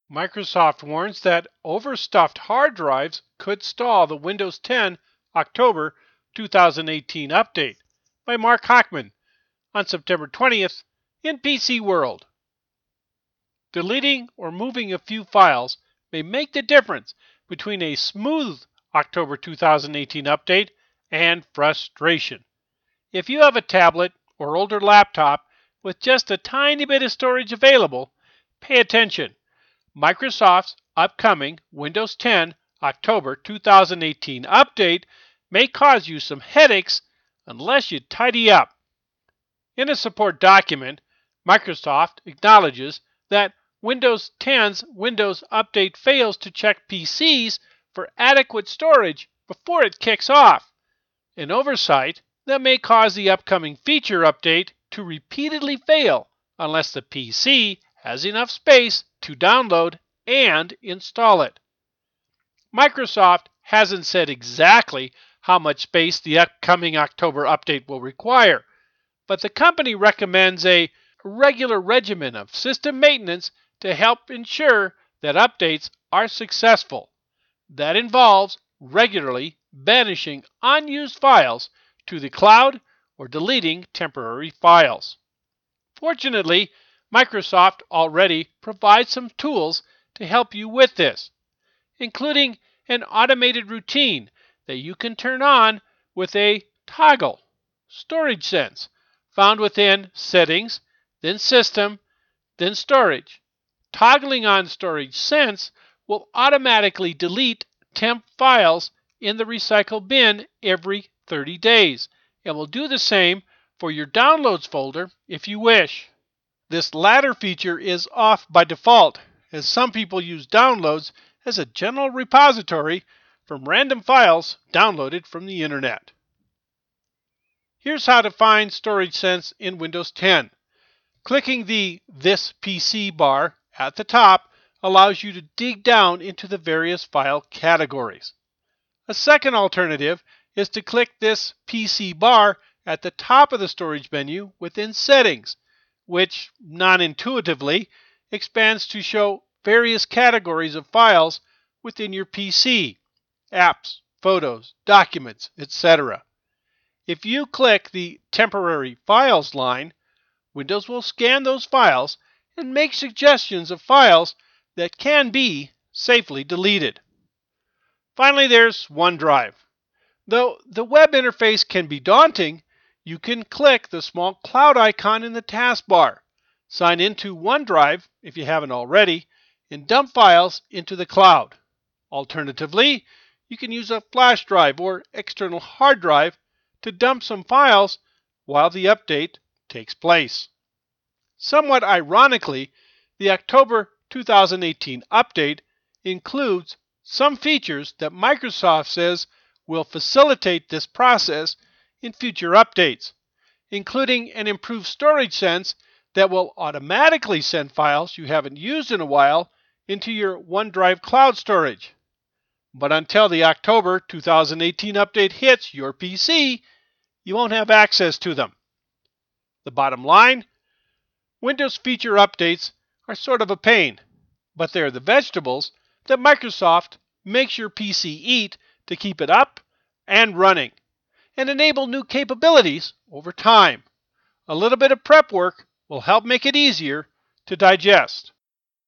Microsoft warns that overstuffed hard drives could stall the Windows 10 October 2018 update by Mark Hochman on September 20th in PC World. Deleting or moving a few files may make the difference between a smooth October 2018 update and frustration. If you have a tablet or older laptop with just a tiny bit of storage available, pay attention. Microsoft's upcoming Windows 10 October 2018 update may cause you some headaches unless you tidy up. In a support document, Microsoft acknowledges that Windows 10's Windows Update fails to check PCs for adequate storage before it kicks off, an oversight that may cause the upcoming feature update to repeatedly fail unless the PC has enough space to download and install it. Microsoft hasn't said exactly how much space the upcoming October update will require, but the company recommends a regular regimen of system maintenance to help ensure that updates are successful. That involves regularly banishing unused files to the cloud or deleting temporary files. Fortunately, Microsoft already provides some tools to help you with this, including an automated routine that you can turn on with a toggle, Storage Sense, found within Settings, then System, then Storage. Toggling on Storage Sense will automatically delete temp files in the recycle bin every 30 days, and will do the same for your Downloads folder if you wish. This latter feature is off by default, as some people use Downloads as a general repository from random files downloaded from the internet. Here's how to find Storage Sense in Windows 10. Clicking the This PC bar at the top allows you to dig down into the various file categories. A second alternative is to click this PC bar at the top of the storage menu within Settings, which non-intuitively expands to show various categories of files within your PC, apps, photos, documents, etc. If you click the Temporary Files line, Windows will scan those files and make suggestions of files that can be safely deleted. Finally, there's OneDrive. Though the web interface can be daunting, you can click the small cloud icon in the taskbar, sign into OneDrive if you haven't already, and dump files into the cloud. Alternatively, you can use a flash drive or external hard drive to dump some files while the update takes place. Somewhat ironically, the October 2018 update includes some features that Microsoft says will facilitate this process in future updates, including an improved Storage Sense that will automatically send files you haven't used in a while into your OneDrive cloud storage. But until the October 2018 update hits your PC, you won't have access to them. The bottom line, Windows feature updates are sort of a pain, but they're the vegetables that Microsoft makes your PC eat to keep it up and running and enable new capabilities over time. A little bit of prep work will help make it easier to digest.